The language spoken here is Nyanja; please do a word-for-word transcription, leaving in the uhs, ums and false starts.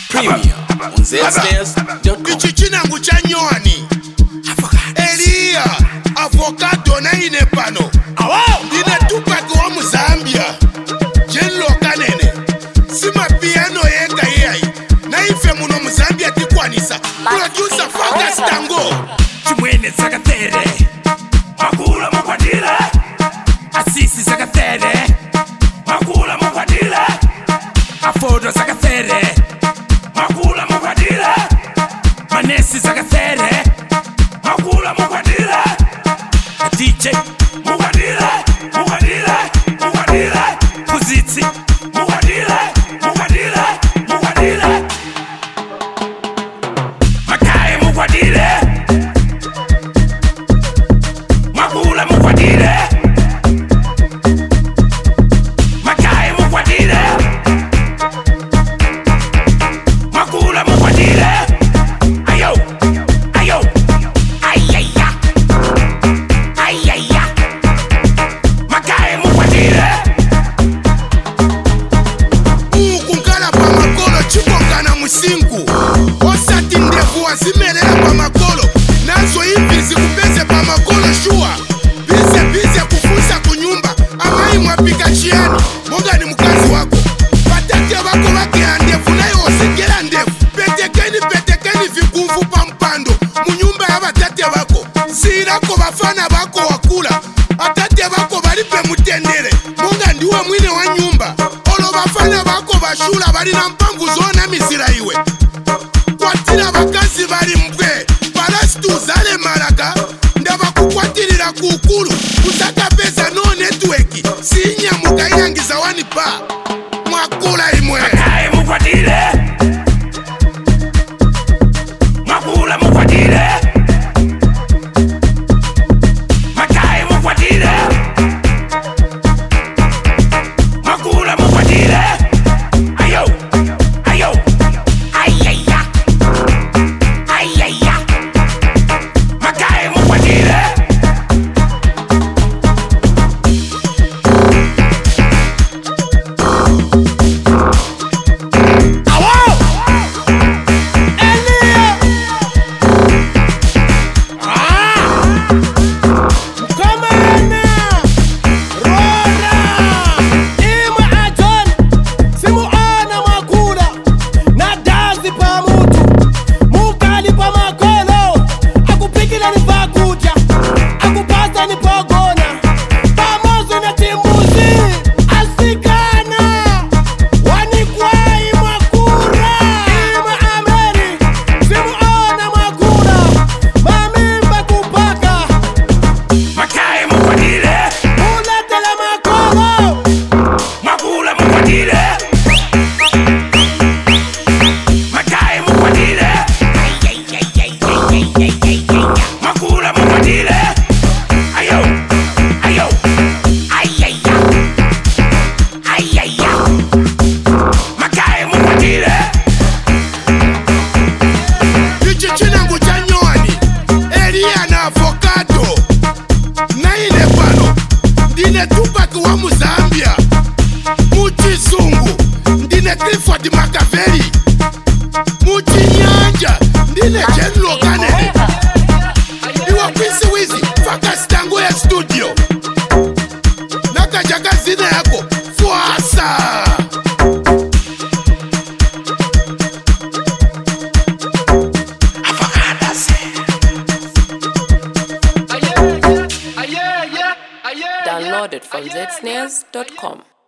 Premier on zstairs dot com. Ichi chinangu cha nyoni Elia avocado na ine pano Dine Tupac wa Muzambia Jenlo kanene Sima piano yeka yei Na ife muno Muzambia tikwanisa Producer Focus Tango Chimwene Sakatere Makula Mukwadile Asisi Sakatere Makula Mukwadile Afodo Sakatere Makula Mukwadile Manesi Sakatere Makula Mukwadile D J Mukwadile Mukwadile Mukwadile Puzitsi Mukwadile Mukwadile Mukwadile Makaye Mukwadile Makula Mukwadile Makaye Mukwadile Makula Mukwadile Ayo Ayo Ayaya Ayaya Makaye Mukwadile Ukunkala pa makolo chikongana musingu Osati ndefu wazimelela pa makolo Nazo hivi zikupeze pa makolo shua Bize bize kufusa kunyumba Amai mwapika chiani Monga ni mkazi wako Patate wako wake andefu na yosikela ndefu Petekeni petekeni vikumfu pa mpando Munyumba ya batate wako Sirako bafana wako wakula Atate wako balipe mutendere Monga ndiwa mwine wa nyumba Olo bafana wako bashula bali na mpangu zona mizira iwe Kwatira bakazi bali mbwe Palastu zale maraka Ndaba kukwatirira kukulu Usaka pesa no netweki Sinya muka iyangiza wani pa Mwakula imwe Makaye Mukwadile Makula Mukwadile Makaye Mukwadile Makula Mukwadile Ayo Ayo Ayaya Ayaya Makaye Mukwadile Makula Mukwadile Ayo Ayo Ayaya Ayaya Makaye Mukwadile Ichi chinangu cha nyoni Elia na avocado Na ine pano Ndine Tupac wa Muzambia Muchizungu Ndine Clifford Makaveli Muchinyanja Ndine Jenlo Kanene Iwa kwisi wizi Focus Tango ya studio Nakajaga zine yako Fuasa Download it from zstairs dot com.